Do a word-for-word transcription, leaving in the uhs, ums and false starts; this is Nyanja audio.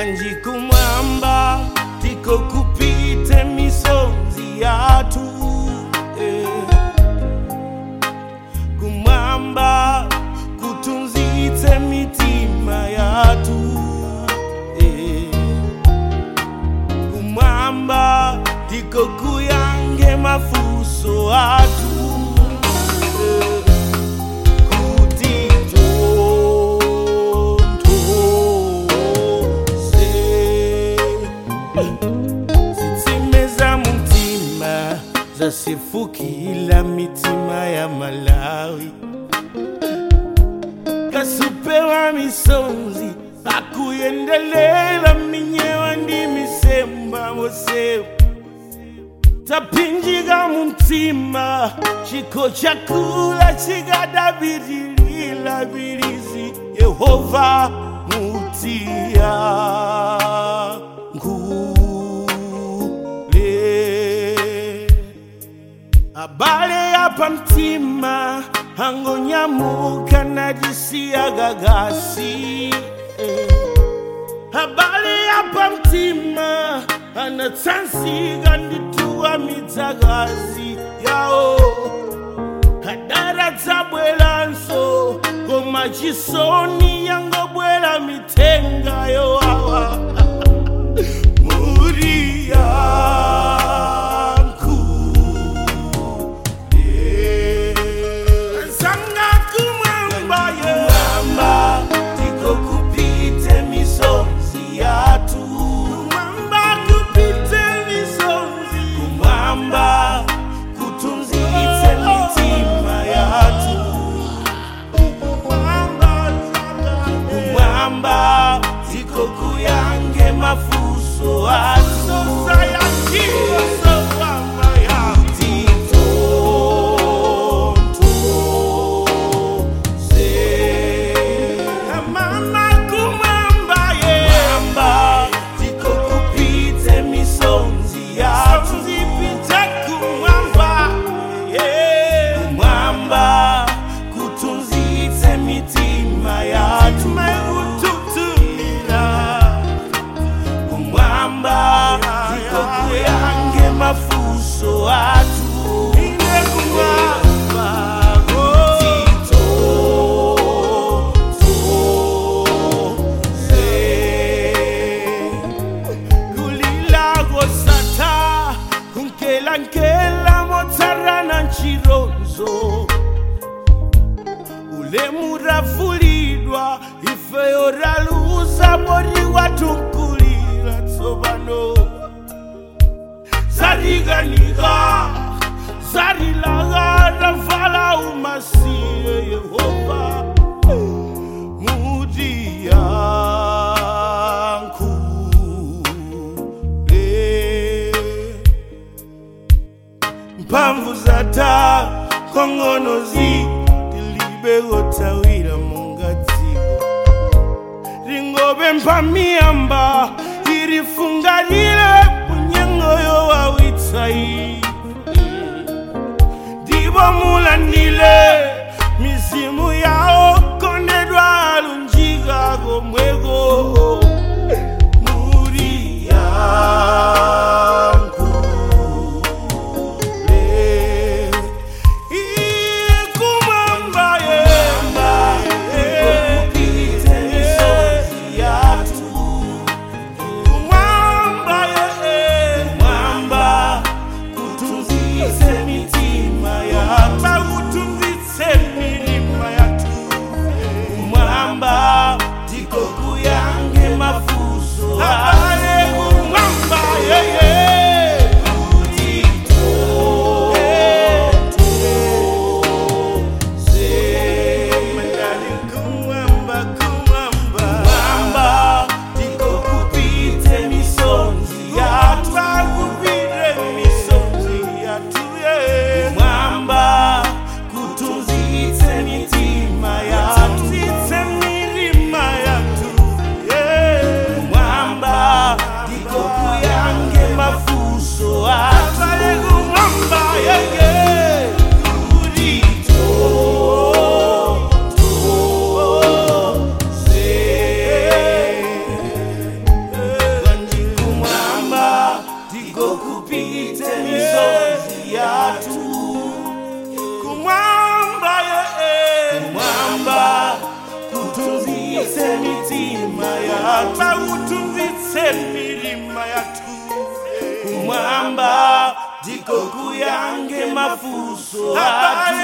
Bwanji kumwamba tiko kupite misonzi yatu eh. Kumwamba kutunzite mitima yatu eh. Kumwamba tiko kuyange mafuso atu eh. Zasifukila mitima ya Malawi kasupewa misonzi akuyendelela minyewa ndi misemba mosewu tapinjiga mumtima chiko chakula chikadabitilila bilizi Yehova mutia abale apa mtima angonyamuka najisiya gagasi abale apa mtima anatsansiga ndituwa midzagazi yao kadara dzabwelanso koma chisoni yangobwela mitenga yowawa Muria mafuso aso sayaki so mama ya tito to se mama kumamba ye mamba tiko kupite misonzi ya tuzipita kumamba ye kumamba kutunzite mitima ya tumegututumira tiko kuyange mafuso atu ine kumwamba tito to se kulila gosata kunkela nkela motarana nchironzo ule murafulidwa ife yoraluza mori watunkulira tsobano Zariganiga, Zarilaga, Ravala umasiye Yehova Mudianku Mpamvu zata kongonozi Dilibe gotawira mungatigo Ringobe mpamiamba Irifungalile Munyengoyo wawitsai Dibo mulandile Misimu yao kondedwa alunjiga gomwego Muri yangu le Iye kumamba ye Iko kupite misozi yatu mitima ya utunzitse kumwamba ndiko kuyange mafuso atu